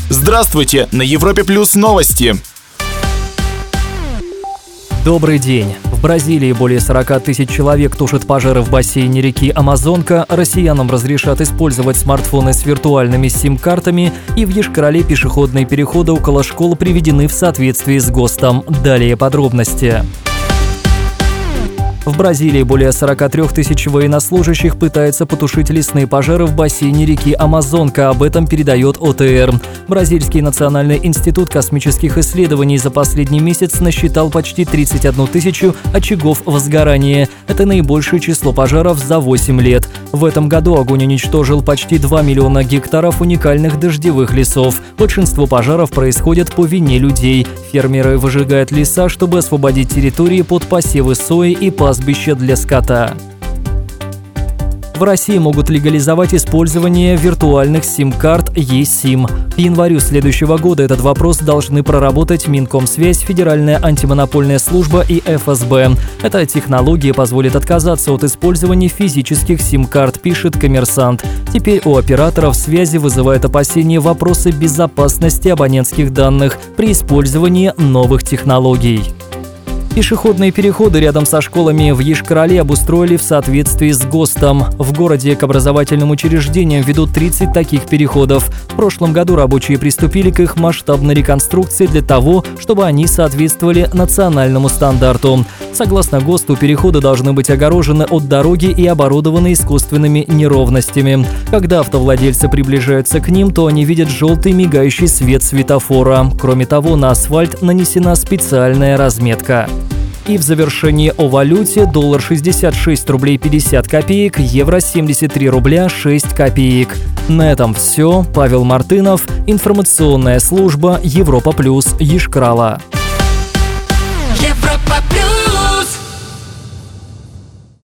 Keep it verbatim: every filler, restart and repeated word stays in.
Здравствуйте! На Европе Плюс новости. Добрый день. В Бразилии более сорок тысяч человек тушат пожары в бассейне реки Амазонка, россиянам разрешат использовать смартфоны с виртуальными сим-картами, и в Йошкар-Оле пешеходные переходы около школ приведены в соответствии с ГОСТом. Далее подробности. В Бразилии более сорок три тысячи военнослужащих пытаются потушить лесные пожары в бассейне реки Амазонка, об этом передает О Тэ Эр. Бразильский национальный институт космических исследований за последний месяц насчитал почти тридцать одну тысячу очагов возгорания. Это наибольшее число пожаров за восемь лет. В этом году огонь уничтожил почти два миллиона гектаров уникальных дождевых лесов. Большинство пожаров происходят по вине людей. Фермеры выжигают леса, чтобы освободить территории под посевы сои и пастбища для скота. В России могут легализовать использование виртуальных сим-карт eSIM. К январю следующего года этот вопрос должны проработать Минкомсвязь, Федеральная антимонопольная служба и Эф Эс Бэ. Эта технология позволит отказаться от использования физических сим-карт, пишет «Коммерсант». Теперь у операторов связи вызывают опасения вопросы безопасности абонентских данных при использовании новых технологий. Пешеходные переходы рядом со школами в Йошкар-Оле обустроили в соответствии с ГОСТом. В городе к образовательным учреждениям ведут тридцать таких переходов. В прошлом году рабочие приступили к их масштабной реконструкции для того, чтобы они соответствовали национальному стандарту. Согласно ГОСТу, переходы должны быть огорожены от дороги и оборудованы искусственными неровностями. Когда автовладельцы приближаются к ним, то они видят желтый мигающий свет светофора. Кроме того, на асфальт нанесена специальная разметка. И в завершении о валюте: доллар шестьдесят шесть рублей пятьдесят копеек, евро семьдесят три рубля шесть копеек. На этом все. Павел Мартынов, информационная служба Европа Плюс, Йошкар-Ола. Европа Плюс.